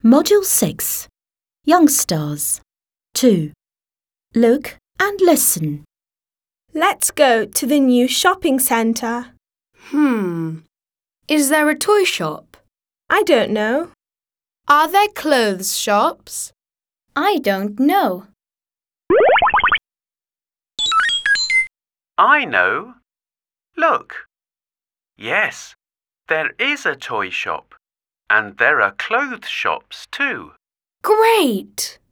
Module 6. Youngstars. 2. Look and listen. Let's go to the new shopping centre. Is there a toy shop? I don't know. Are there clothes shops? I don't know. I know. Look. Yes, there is a toy shop. And there are clothes shops too. Great!